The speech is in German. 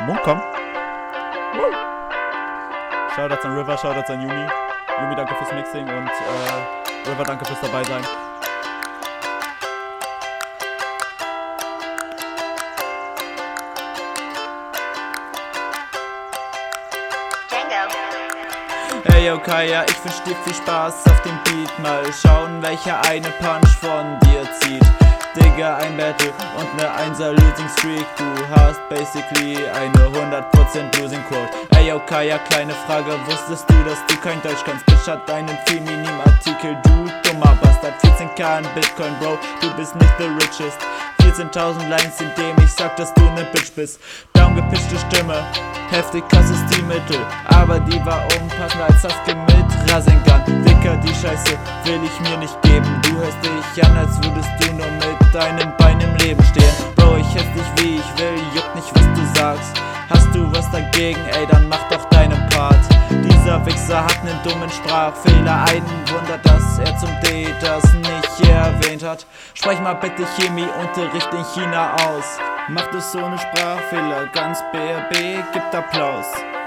Mundkom. Shoutouts an River, Shoutouts an Yumi. Yumi, danke fürs Mixing und River, danke fürs dabei sein. Hey yo Kaya, ich wünsch dir viel Spaß auf dem Beat. Mal schauen, welcher eine Punch von dir zieht. Digga, ein Battle und ne 1er Losing Streak. Du hast basically eine 100% Losing Quote. Ey yo Kaya, kleine Frage, wusstest du, dass du kein Deutsch kannst? Bitch hat einen Feminin-Artikel, du dummer Bastard. 14k in Bitcoin, Bro, du bist nicht the richest. 14.000 Lines, indem ich sag, dass du ne Bitch bist. Downgepischte Stimme, heftig krasses Stilmittel, aber die war unpassender als Sasuke mit Rasengan. Dicker, die Scheiße will ich mir nicht geben. Du hörst dich an, als würdest du nur mit deinem Bein im Leben stehen. Bro, ich hetz dich wie ich will, juckt nicht was du sagst. Hast du was dagegen, ey, dann mach doch deinen Part. Dieser Wichser hat nen dummen Sprachfehler. Ein Wunder, dass er zum D das nicht erwähnt hat. Sprech mal bitte Chemieunterricht in China aus. Macht es ohne Sprachfehler, ganz BRB, gibt Applaus.